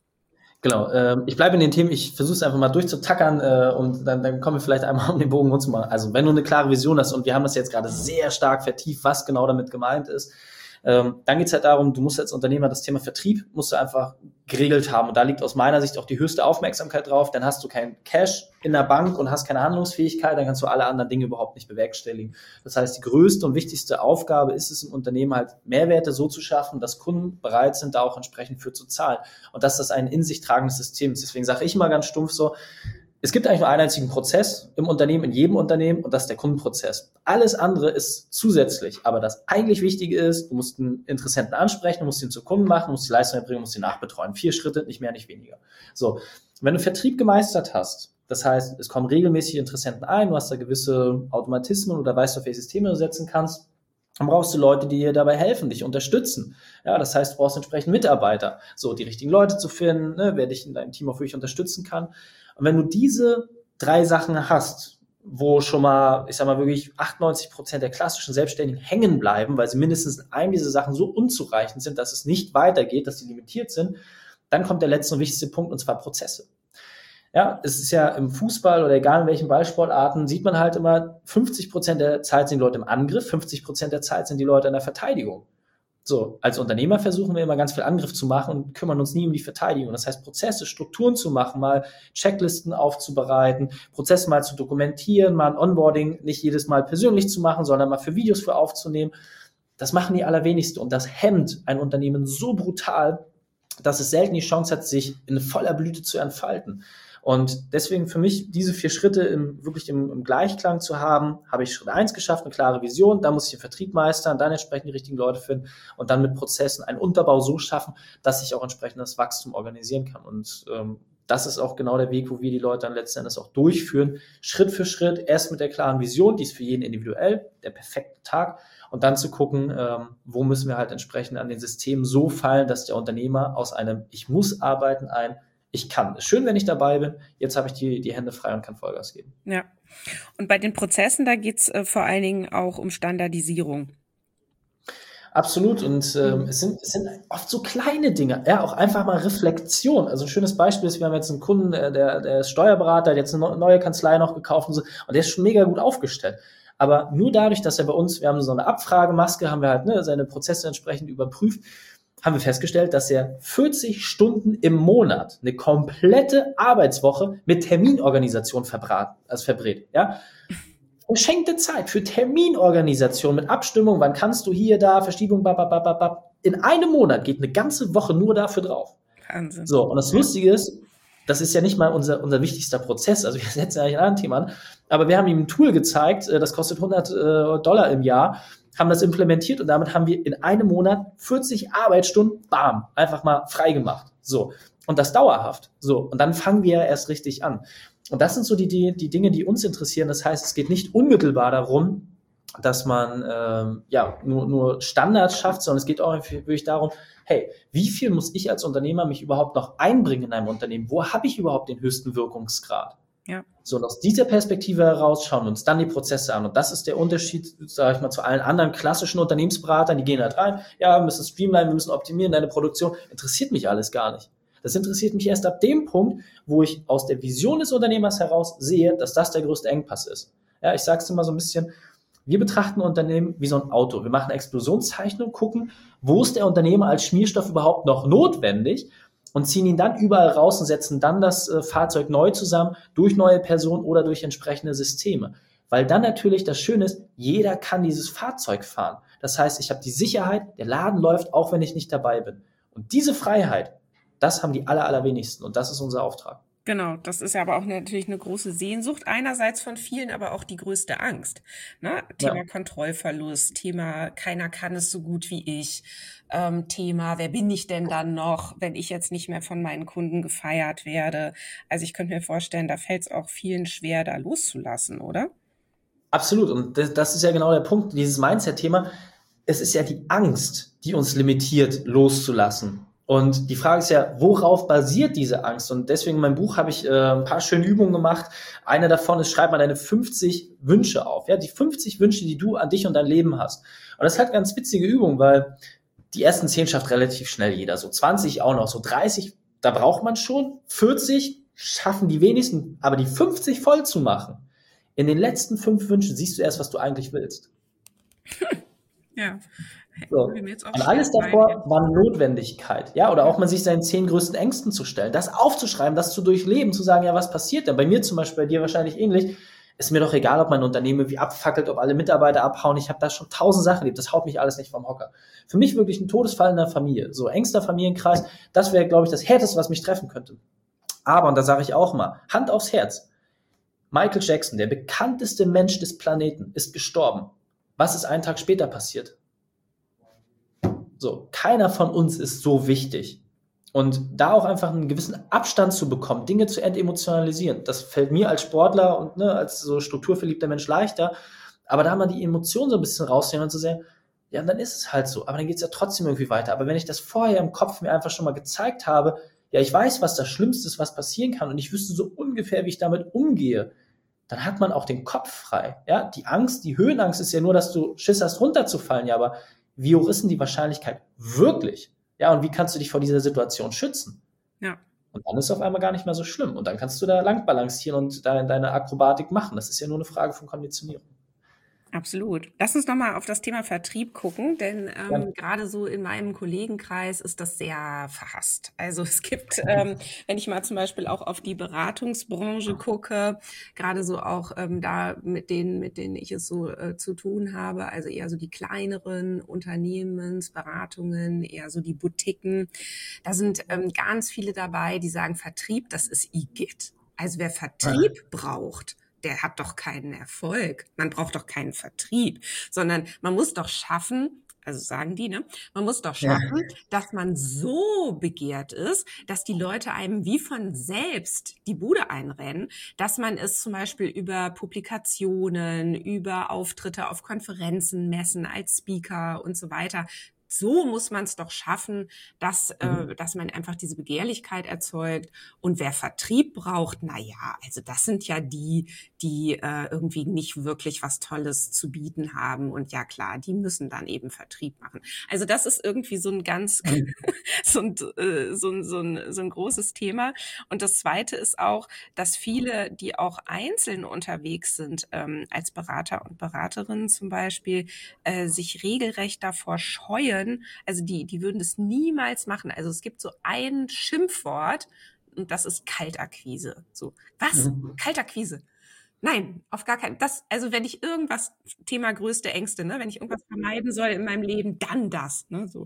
Genau, ich bleibe in den Themen, ich versuche es einfach mal durchzutackern und dann kommen wir vielleicht einmal um den Bogen rund zu machen. Also wenn du eine klare Vision hast und wir haben das jetzt gerade sehr stark vertieft, was genau damit gemeint ist, dann geht's halt darum, du musst als Unternehmer das Thema Vertrieb, musst du einfach geregelt haben und da liegt aus meiner Sicht auch die höchste Aufmerksamkeit drauf, dann hast du kein Cash in der Bank und hast keine Handlungsfähigkeit, dann kannst du alle anderen Dinge überhaupt nicht bewerkstelligen. Das heißt, die größte und wichtigste Aufgabe ist es im Unternehmen halt, Mehrwerte so zu schaffen, dass Kunden bereit sind, da auch entsprechend für zu zahlen und dass das ein in sich tragendes System ist. Deswegen sage ich immer ganz stumpf so, es gibt eigentlich nur einen einzigen Prozess im Unternehmen, in jedem Unternehmen, und das ist der Kundenprozess. Alles andere ist zusätzlich. Aber das eigentlich Wichtige ist, du musst einen Interessenten ansprechen, du musst ihn zu Kunden machen, du musst die Leistung erbringen, du musst ihn nachbetreuen. 4 Schritte, nicht mehr, nicht weniger. So, wenn du Vertrieb gemeistert hast, das heißt, es kommen regelmäßig Interessenten ein, du hast da gewisse Automatismen oder weißt, auf welche Systeme du setzen kannst, dann brauchst du Leute, die dir dabei helfen, dich unterstützen. Ja, das heißt, du brauchst entsprechend Mitarbeiter, so die richtigen Leute zu finden, ne, wer dich in deinem Team auch wirklich unterstützen kann. Und wenn du diese 3 Sachen hast, wo schon mal, ich sag mal wirklich 98% der klassischen Selbstständigen hängen bleiben, weil sie mindestens in einem dieser Sachen so unzureichend sind, dass es nicht weitergeht, dass sie limitiert sind, dann kommt der letzte und wichtigste Punkt, und zwar Prozesse. Ja, es ist ja im Fußball oder egal in welchen Ballsportarten, sieht man halt immer, 50% der Zeit sind die Leute im Angriff, 50% der Zeit sind die Leute in der Verteidigung. So, als Unternehmer versuchen wir immer ganz viel Angriff zu machen und kümmern uns nie um die Verteidigung. Das heißt, Prozesse, Strukturen zu machen, mal Checklisten aufzubereiten, Prozesse mal zu dokumentieren, mal ein Onboarding nicht jedes Mal persönlich zu machen, sondern mal für Videos für aufzunehmen. Das machen die allerwenigsten und das hemmt ein Unternehmen so brutal, dass es selten die Chance hat, sich in voller Blüte zu entfalten. Und deswegen für mich diese 4 Schritte wirklich im Gleichklang zu haben, habe ich Schritt 1 geschafft, eine klare Vision, dann muss ich den Vertrieb meistern, dann entsprechend die richtigen Leute finden und dann mit Prozessen einen Unterbau so schaffen, dass ich auch entsprechend das Wachstum organisieren kann. Und das ist auch genau der Weg, wo wir die Leute dann letzten Endes auch durchführen, Schritt für Schritt, erst mit der klaren Vision, die ist für jeden individuell, der perfekte Tag, und dann zu gucken, wo müssen wir halt entsprechend an den Systemen so fallen, dass der Unternehmer aus einem Ich muss arbeiten ich kann. Ist schön, wenn ich dabei bin. Jetzt habe ich die Hände frei und kann Vollgas geben. Ja. Und bei den Prozessen, da geht's vor allen Dingen auch um Standardisierung. Absolut. Und es sind oft so kleine Dinge, ja, auch einfach mal Reflexion. Also ein schönes Beispiel ist, wir haben jetzt einen Kunden, der ist Steuerberater, hat jetzt eine neue Kanzlei noch gekauft und so, und der ist schon mega gut aufgestellt. Aber nur dadurch, dass er bei uns, wir haben so eine Abfragemaske, haben wir halt seine Prozesse entsprechend überprüft, haben wir festgestellt, dass er 40 Stunden im Monat, eine komplette Arbeitswoche mit Terminorganisation verbrät, ja. Geschenkte Zeit für Terminorganisation mit Abstimmung, wann kannst du hier, da, Verschiebung, bababababab. In einem Monat geht eine ganze Woche nur dafür drauf. Wahnsinn. So, und das Lustige ist, das ist ja nicht mal unser wichtigster Prozess, also wir setzen ja nicht ein anderes Thema an, aber wir haben ihm ein Tool gezeigt, das kostet $100 im Jahr, haben das implementiert und damit haben wir in einem Monat 40 Arbeitsstunden, bam, einfach mal freigemacht. So, und das dauerhaft. So, und dann fangen wir ja erst richtig an. Und das sind so die Dinge, die uns interessieren. Das heißt, es geht nicht unmittelbar darum, dass man nur Standards schafft, sondern es geht auch wirklich darum, hey, wie viel muss ich als Unternehmer mich überhaupt noch einbringen in einem Unternehmen? Wo habe ich überhaupt den höchsten Wirkungsgrad? Ja. So, und aus dieser Perspektive heraus schauen wir uns dann die Prozesse an. Und das ist der Unterschied, sage ich mal, zu allen anderen klassischen Unternehmensberatern, die gehen halt rein, ja, wir müssen streamline, wir müssen optimieren, deine Produktion. Interessiert mich alles gar nicht. Das interessiert mich erst ab dem Punkt, wo ich aus der Vision des Unternehmers heraus sehe, dass das der größte Engpass ist. Ja, ich sage es immer so ein bisschen, wir betrachten Unternehmen wie so ein Auto. Wir machen eine Explosionszeichnung, gucken, wo ist der Unternehmer als Schmierstoff überhaupt noch notwendig und ziehen ihn dann überall raus und setzen dann das Fahrzeug neu zusammen durch neue Personen oder durch entsprechende Systeme. Weil dann natürlich das Schöne ist, jeder kann dieses Fahrzeug fahren. Das heißt, ich habe die Sicherheit, der Laden läuft, auch wenn ich nicht dabei bin. Und diese Freiheit, das haben die allerwenigsten und das ist unser Auftrag. Genau, das ist ja aber auch natürlich eine große Sehnsucht, einerseits von vielen, aber auch die größte Angst. Ne? Thema Kontrollverlust, Thema keiner kann es so gut wie ich, Thema wer bin ich denn dann noch, wenn ich jetzt nicht mehr von meinen Kunden gefeiert werde. Also ich könnte mir vorstellen, da fällt es auch vielen schwer, da loszulassen, oder? Absolut, und das ist ja genau der Punkt, dieses Mindset-Thema. Es ist ja die Angst, die uns limitiert, loszulassen. Und die Frage ist ja, worauf basiert diese Angst? Und deswegen in meinem Buch habe ich ein paar schöne Übungen gemacht. Eine davon ist, schreib mal deine 50 Wünsche auf. Ja, die 50 Wünsche, die du an dich und dein Leben hast. Und das ist halt eine ganz witzige Übung, weil die ersten 10 schafft relativ schnell jeder. So 20 auch noch, so 30, da braucht man schon. 40 schaffen die wenigsten, aber die 50 voll zu machen. In den letzten 5 Wünschen siehst du erst, was du eigentlich willst. Ja. So. Und alles davor war Notwendigkeit, ja, oder auch mal sich seinen 10 größten Ängsten zu stellen, das aufzuschreiben, das zu durchleben, zu sagen, ja, was passiert denn? Bei mir zum Beispiel, bei dir wahrscheinlich ähnlich, ist mir doch egal, ob mein Unternehmen irgendwie abfackelt, ob alle Mitarbeiter abhauen, ich habe da schon 1000 Sachen erlebt, das haut mich alles nicht vom Hocker. Für mich wirklich ein Todesfall in der Familie, so engster Familienkreis, das wäre, glaube ich, das Härteste, was mich treffen könnte. Aber, und da sage ich auch mal, Hand aufs Herz, Michael Jackson, der bekannteste Mensch des Planeten, ist gestorben. Was ist einen Tag später passiert? So, keiner von uns ist so wichtig. Und da auch einfach einen gewissen Abstand zu bekommen, Dinge zu entemotionalisieren, das fällt mir als Sportler und als so strukturverliebter Mensch leichter. Aber da mal die Emotionen so ein bisschen rausnehmen und zu sagen, ja, dann ist es halt so. Aber dann geht es ja trotzdem irgendwie weiter. Aber wenn ich das vorher im Kopf mir einfach schon mal gezeigt habe, ja, ich weiß, was das Schlimmste ist, was passieren kann und ich wüsste so ungefähr, wie ich damit umgehe, dann hat man auch den Kopf frei. Ja, die Angst, die Höhenangst ist ja nur, dass du Schiss hast, runterzufallen. Ja, aber wie hoch ist denn die Wahrscheinlichkeit wirklich? Ja, und wie kannst du dich vor dieser Situation schützen? Ja. Und dann ist es auf einmal gar nicht mehr so schlimm. Und dann kannst du da lang balancieren und deine Akrobatik machen. Das ist ja nur eine Frage von Konditionierung. Absolut. Lass uns nochmal auf das Thema Vertrieb gucken, denn gerade so in meinem Kollegenkreis ist das sehr verhasst. Also es gibt, wenn ich mal zum Beispiel auch auf die Beratungsbranche gucke, gerade so auch da mit denen ich es so zu tun habe, also eher so die kleineren Unternehmensberatungen, eher so die Boutiquen, da sind ganz viele dabei, die sagen, Vertrieb, das ist Igitt. Also wer Vertrieb braucht, der hat doch keinen Erfolg. Man braucht doch keinen Vertrieb, sondern man muss doch schaffen, also sagen die, ne? Man muss doch schaffen, dass man so begehrt ist, dass die Leute einem wie von selbst die Bude einrennen, dass man es zum Beispiel über Publikationen, über Auftritte auf Konferenzen, Messen als Speaker und so weiter so muss man es doch schaffen, dass man einfach diese Begehrlichkeit erzeugt. Und wer Vertrieb braucht, na ja, also das sind ja die irgendwie nicht wirklich was Tolles zu bieten haben. Und ja klar, die müssen dann eben Vertrieb machen. Also das ist irgendwie so ein ganz so ein großes Thema. Und das Zweite ist auch, dass viele, die auch einzeln unterwegs sind, als Berater und Beraterinnen zum Beispiel, sich regelrecht davor scheuen. Also die würden das niemals machen. Also es gibt so ein Schimpfwort und das ist Kaltakquise. So, was? Kaltakquise? Nein, auf gar keinen. Also wenn ich irgendwas, Thema größte Ängste, ne, wenn ich irgendwas vermeiden soll in meinem Leben, dann das, ne, so.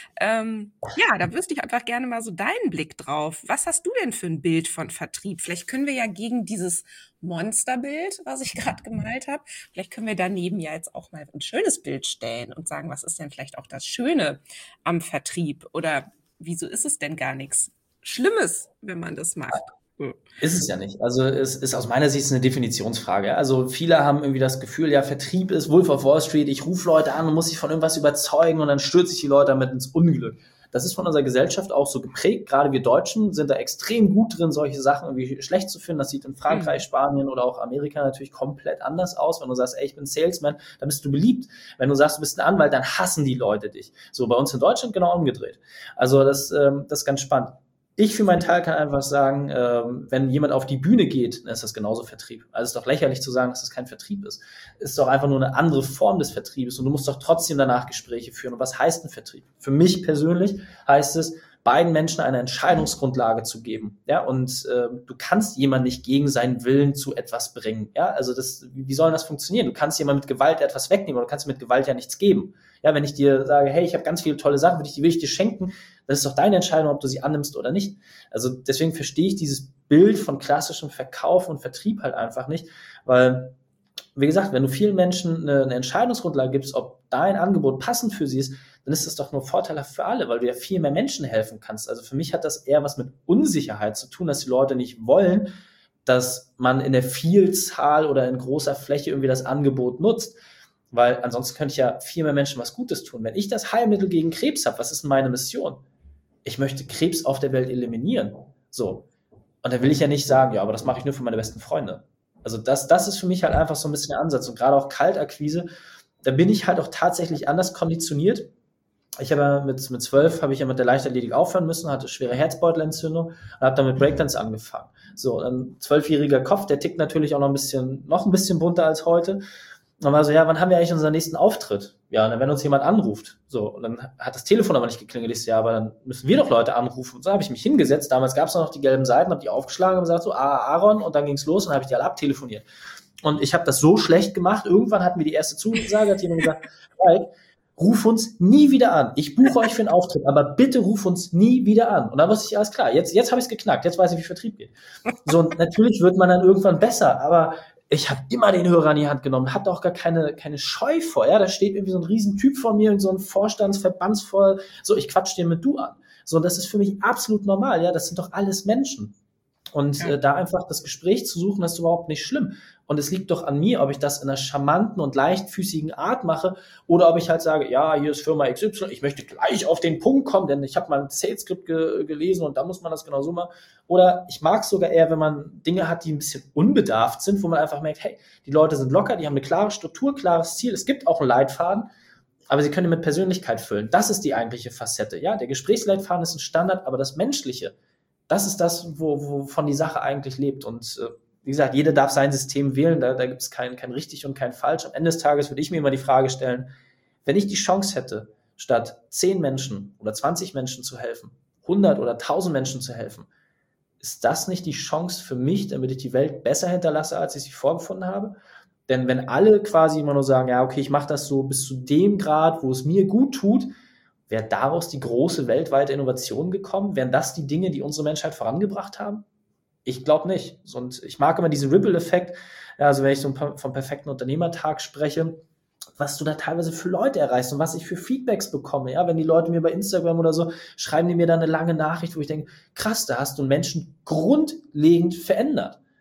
Ja, da wüsste ich einfach gerne mal so deinen Blick drauf. Was hast du denn für ein Bild von Vertrieb? Vielleicht können wir ja gegen dieses Monsterbild, was ich gerade gemalt habe, vielleicht können wir daneben ja jetzt auch mal ein schönes Bild stellen und sagen, was ist denn vielleicht auch das Schöne am Vertrieb? Oder wieso ist es denn gar nichts Schlimmes, wenn man das macht? Ist es ja nicht. Also es ist aus meiner Sicht eine Definitionsfrage. Also viele haben irgendwie das Gefühl, ja, Vertrieb ist Wolf of Wall Street, ich rufe Leute an und muss sich von irgendwas überzeugen und dann stürze ich die Leute damit ins Unglück. Das ist von unserer Gesellschaft auch so geprägt. Gerade wir Deutschen sind da extrem gut drin, solche Sachen irgendwie schlecht zu finden. Das sieht in Frankreich, Spanien oder auch Amerika natürlich komplett anders aus. Wenn du sagst, ey, ich bin Salesman, dann bist du beliebt. Wenn du sagst, du bist ein Anwalt, dann hassen die Leute dich. So, bei uns in Deutschland genau umgedreht. Also das ist ganz spannend. Ich für meinen Teil kann einfach sagen, wenn jemand auf die Bühne geht, dann ist das genauso Vertrieb. Also es ist doch lächerlich zu sagen, dass das kein Vertrieb ist. Es ist doch einfach nur eine andere Form des Vertriebes und du musst doch trotzdem danach Gespräche führen. Und was heißt ein Vertrieb? Für mich persönlich heißt es, beiden Menschen eine Entscheidungsgrundlage zu geben. Ja, und du kannst jemanden nicht gegen seinen Willen zu etwas bringen. Ja, also wie soll das funktionieren? Du kannst jemandem mit Gewalt etwas wegnehmen, oder du kannst mit Gewalt ja nichts geben. Ja, wenn ich dir sage, hey, ich habe ganz viele tolle Sachen, will ich dir schenken, das ist doch deine Entscheidung, ob du sie annimmst oder nicht. Also deswegen verstehe ich dieses Bild von klassischem Verkauf und Vertrieb halt einfach nicht, weil, wie gesagt, wenn du vielen Menschen eine Entscheidungsgrundlage gibst, ob dein Angebot passend für sie ist, dann ist das doch nur vorteilhaft für alle, weil du ja viel mehr Menschen helfen kannst. Also für mich hat das eher was mit Unsicherheit zu tun, dass die Leute nicht wollen, dass man in der Vielzahl oder in großer Fläche irgendwie das Angebot nutzt. Weil ansonsten könnte ich ja viel mehr Menschen was Gutes tun. Wenn ich das Heilmittel gegen Krebs habe, was ist meine Mission? Ich möchte Krebs auf der Welt eliminieren. So. Und da will ich ja nicht sagen, ja, aber das mache ich nur für meine besten Freunde. Also das ist für mich halt einfach so ein bisschen der Ansatz. Und gerade auch Kaltakquise, da bin ich halt auch tatsächlich anders konditioniert. Ich habe ja mit 12 habe ich ja mit der Leichtathletik aufhören müssen, hatte schwere Herzbeutelentzündung und habe dann mit Breakdance angefangen. So, ein 12-jähriger Kopf, der tickt natürlich auch noch ein bisschen bunter als heute. Und war so, ja, wann haben wir eigentlich unseren nächsten Auftritt? Ja, und dann, wenn uns jemand anruft. So, und dann hat das Telefon aber nicht geklingelt. Ich so, ja, aber dann müssen wir doch Leute anrufen. Und so habe ich mich hingesetzt. Damals gab es noch die gelben Seiten, habe die aufgeschlagen und gesagt so, Aaron, und dann ging's los und dann habe ich die alle abtelefoniert. Und ich habe das so schlecht gemacht. Irgendwann hatten wir die erste Zusage, hat jemand gesagt, Mike, ruf uns nie wieder an. Ich buche euch für einen Auftritt, aber bitte ruf uns nie wieder an. Und dann wusste ich, alles klar, jetzt habe ich es geknackt, jetzt weiß ich, wie Vertrieb geht. So, und natürlich wird man dann irgendwann besser, aber ich habe immer den Hörer in die Hand genommen, hatte auch gar keine Scheu vor. Ja, da steht irgendwie so ein Riesentyp vor mir, so ein Vorstandsverbandsvoll, so, ich quatsch den mit du an. So, und das ist für mich absolut normal, ja, das sind doch alles Menschen. Und da einfach das Gespräch zu suchen, das ist überhaupt nicht schlimm. Und es liegt doch an mir, ob ich das in einer charmanten und leichtfüßigen Art mache oder ob ich halt sage, ja, hier ist Firma XY, ich möchte gleich auf den Punkt kommen, denn ich habe mal ein Sales-Skript gelesen und da muss man das genau so machen. Oder ich mag es sogar eher, wenn man Dinge hat, die ein bisschen unbedarft sind, wo man einfach merkt, hey, die Leute sind locker, die haben eine klare Struktur, klares Ziel, es gibt auch einen Leitfaden, aber sie können mit Persönlichkeit füllen. Das ist die eigentliche Facette. Ja, der Gesprächsleitfaden ist ein Standard, aber das Menschliche, das ist das, wovon die Sache eigentlich lebt. Und wie gesagt, jeder darf sein System wählen, da gibt es kein richtig und kein falsch. Am Ende des Tages würde ich mir immer die Frage stellen, wenn ich die Chance hätte, statt 10 Menschen oder 20 Menschen zu helfen, 100 oder 1000 Menschen zu helfen, ist das nicht die Chance für mich, damit ich die Welt besser hinterlasse, als ich sie vorgefunden habe? Denn wenn alle quasi immer nur sagen, ja, okay, ich mache das so bis zu dem Grad, wo es mir gut tut, wäre daraus die große weltweite Innovation gekommen? Wären das die Dinge, die unsere Menschheit vorangebracht haben? Ich glaube nicht. Und ich mag immer diesen Ripple-Effekt, ja, also wenn ich so vom perfekten Unternehmertag spreche, was du da teilweise für Leute erreichst und was ich für Feedbacks bekomme. Ja, wenn die Leute mir bei Instagram oder so, schreiben die mir dann eine lange Nachricht, wo ich denke, krass, da hast du einen Menschen grundlegend verändert.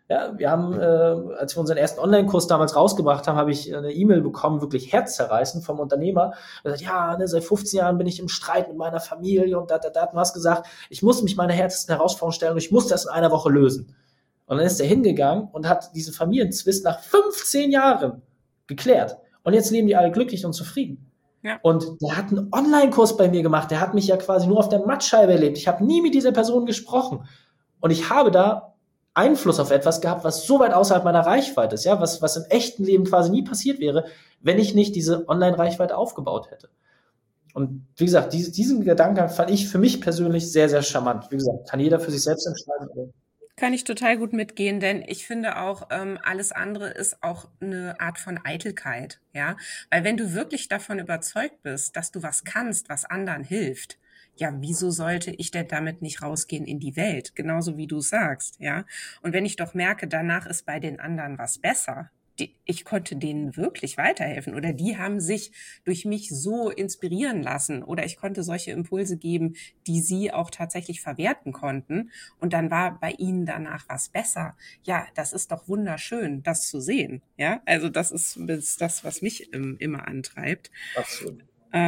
Ja, wir haben, als wir unseren ersten Online-Kurs damals rausgebracht haben, habe ich eine E-Mail bekommen, wirklich herzzerreißend vom Unternehmer. Er sagt, ja, ne, seit 15 Jahren bin ich im Streit mit meiner Familie und hat was gesagt. Ich muss mich meiner härtesten Herausforderung stellen und ich muss das in einer Woche lösen. Und dann ist er hingegangen und hat diesen Familienzwist nach 15 Jahren geklärt. Und jetzt leben die alle glücklich und zufrieden. Ja. Und der hat einen Online-Kurs bei mir gemacht. Der hat mich ja quasi nur auf der Mattscheibe erlebt. Ich habe nie mit dieser Person gesprochen. Und ich habe da Einfluss auf etwas gehabt, was so weit außerhalb meiner Reichweite ist, ja, was im echten Leben quasi nie passiert wäre, wenn ich nicht diese Online-Reichweite aufgebaut hätte. Und wie gesagt, diesen Gedanken fand ich für mich persönlich sehr, sehr charmant. Wie gesagt, kann jeder für sich selbst entscheiden. Kann ich total gut mitgehen, denn ich finde auch, alles andere ist auch eine Art von Eitelkeit, ja. Weil wenn du wirklich davon überzeugt bist, dass du was kannst, was anderen hilft, ja, wieso sollte ich denn damit nicht rausgehen in die Welt? Genauso wie du sagst, ja. Und wenn ich doch merke, danach ist bei den anderen was besser, ich konnte denen wirklich weiterhelfen oder die haben sich durch mich so inspirieren lassen oder ich konnte solche Impulse geben, die sie auch tatsächlich verwerten konnten und dann war bei ihnen danach was besser. Ja, das ist doch wunderschön, das zu sehen. Ja, also das ist das, was mich immer antreibt. Absolut.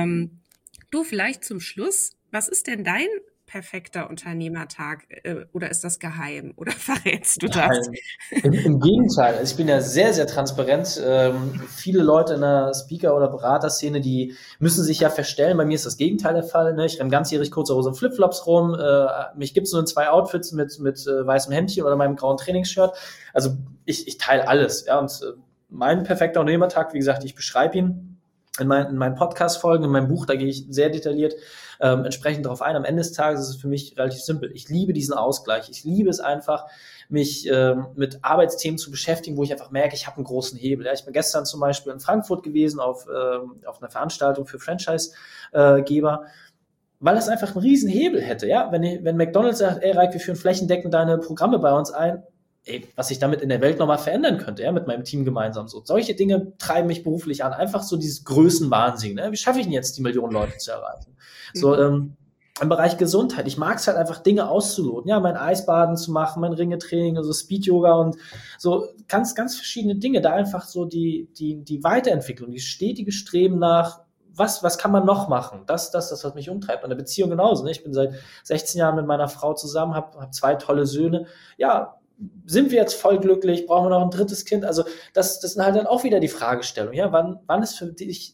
Du, vielleicht zum Schluss, was ist denn dein perfekter Unternehmertag oder ist das geheim oder verrätst du das? Im Gegenteil, also ich bin ja sehr, sehr transparent. Viele Leute in der Speaker- oder Beraterszene, die müssen sich ja verstellen. Bei mir ist das Gegenteil der Fall. Ne? Ich renne ganzjährig kurze Hose und Flipflops rum. Mich gibt's nur in 2 Outfits mit weißem Hemdchen oder meinem grauen Trainingsshirt. Also ich teile alles. Ja, und mein perfekter Unternehmertag, wie gesagt, ich beschreibe ihn in meinen Podcast-Folgen, in meinem Buch, da gehe ich sehr detailliert entsprechend darauf ein. Am Ende des Tages ist es für mich relativ simpel. Ich liebe diesen Ausgleich. Ich liebe es einfach, mich mit Arbeitsthemen zu beschäftigen, wo ich einfach merke, ich habe einen großen Hebel. Ja, ich bin gestern zum Beispiel in Frankfurt gewesen auf einer Veranstaltung für Franchise-Geber, weil es einfach einen riesen Hebel hätte. Ja, wenn McDonald's sagt, ey Raik, wir führen flächendeckend deine Programme bei uns ein, was ich damit in der Welt nochmal verändern könnte, ja, mit meinem Team gemeinsam. So, solche Dinge treiben mich beruflich an. Einfach so dieses Größenwahnsinn. Ne? Wie schaffe ich denn jetzt, die Millionen Leute zu erreichen? So, im Bereich Gesundheit. Ich mag es halt einfach, Dinge auszuloten. Ja, mein Eisbaden zu machen, mein Ringetraining, also Speed-Yoga und so ganz, ganz verschiedene Dinge. Da einfach so die Weiterentwicklung, die stetige Streben nach, was kann man noch machen? Das, was mich umtreibt. Und in der Beziehung genauso. Ne? Ich bin seit 16 Jahren mit meiner Frau zusammen, hab 2 tolle Söhne. Ja, sind wir jetzt voll glücklich? Brauchen wir noch ein 3. Kind? Also das sind halt dann auch wieder die Fragestellungen. Ja, wann ist für dich,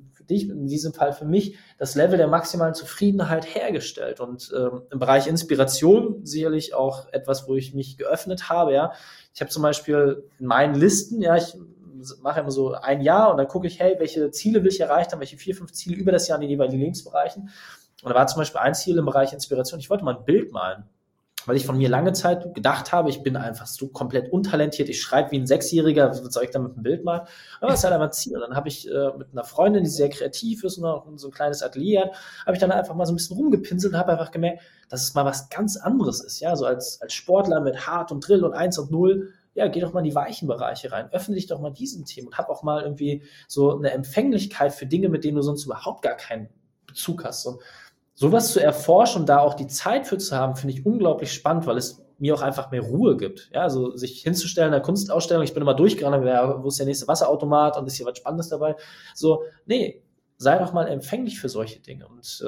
in diesem Fall für mich, das Level der maximalen Zufriedenheit hergestellt? Und im Bereich Inspiration sicherlich auch etwas, wo ich mich geöffnet habe. Ja, ich habe zum Beispiel in meinen Listen, ja, ich mache immer so ein Jahr und dann gucke ich, hey, welche Ziele will ich erreicht haben, welche 4, 5 Ziele über das Jahr in den jeweiligen Lebensbereichen. Und da war zum Beispiel ein Ziel im Bereich Inspiration. Ich wollte mal ein Bild malen, weil ich von mir lange Zeit gedacht habe, ich bin einfach so komplett untalentiert, ich schreibe wie ein 6-Jähriger, was soll ich da mit einem Bild malen? Aber das ist halt einfach ein Ziel. Und dann habe ich mit einer Freundin, die sehr kreativ ist und auch so ein kleines Atelier hat, habe ich dann einfach mal so ein bisschen rumgepinselt und habe einfach gemerkt, dass es mal was ganz anderes ist. Ja, so als Sportler mit Hart und Drill und 1 und 0, ja, geh doch mal in die weichen Bereiche rein, öffne dich doch mal diesen Themen und hab auch mal irgendwie so eine Empfänglichkeit für Dinge, mit denen du sonst überhaupt gar keinen Bezug hast. Und sowas zu erforschen und da auch die Zeit für zu haben, finde ich unglaublich spannend, weil es mir auch einfach mehr Ruhe gibt. Ja, also sich hinzustellen in der Kunstausstellung, ich bin immer durchgerannt, wo ist der nächste Wasserautomat und ist hier was Spannendes dabei? So, nee, sei doch mal empfänglich für solche Dinge. Und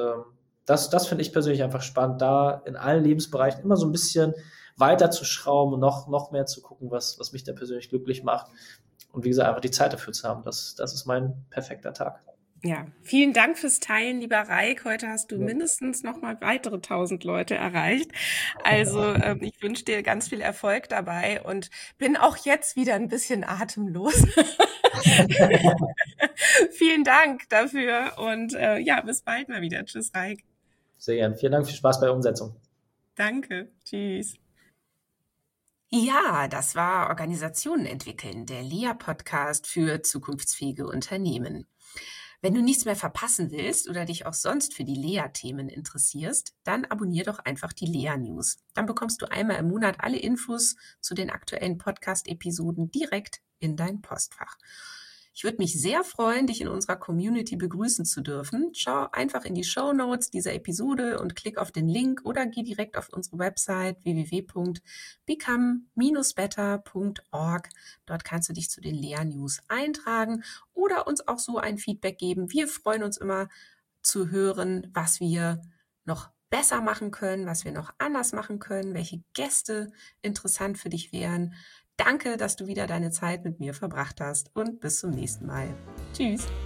das finde ich persönlich einfach spannend, da in allen Lebensbereichen immer so ein bisschen weiter zu schrauben und noch mehr zu gucken, was mich da persönlich glücklich macht. Und wie gesagt, einfach die Zeit dafür zu haben. Das ist mein perfekter Tag. Ja, vielen Dank fürs Teilen, lieber Raik. Heute hast du mindestens noch mal weitere 1000 Leute erreicht. Also ich wünsche dir ganz viel Erfolg dabei und bin auch jetzt wieder ein bisschen atemlos. Vielen Dank dafür und ja, bis bald mal wieder. Tschüss, Raik. Sehr gern. Vielen Dank, viel Spaß bei der Umsetzung. Danke. Tschüss. Ja, das war Organisationen entwickeln, der Lea-Podcast für zukunftsfähige Unternehmen. Wenn du nichts mehr verpassen willst oder dich auch sonst für die Lea-Themen interessierst, dann abonnier doch einfach die Lea-News. Dann bekommst du einmal im Monat alle Infos zu den aktuellen Podcast-Episoden direkt in dein Postfach. Ich würde mich sehr freuen, dich in unserer Community begrüßen zu dürfen. Schau einfach in die Shownotes dieser Episode und klick auf den Link oder geh direkt auf unsere Website www.become-better.org. Dort kannst du dich zu den Lehr-News eintragen oder uns auch so ein Feedback geben. Wir freuen uns immer zu hören, was wir noch besser machen können, was wir noch anders machen können, welche Gäste interessant für dich wären. Danke, dass du wieder deine Zeit mit mir verbracht hast und bis zum nächsten Mal. Tschüss.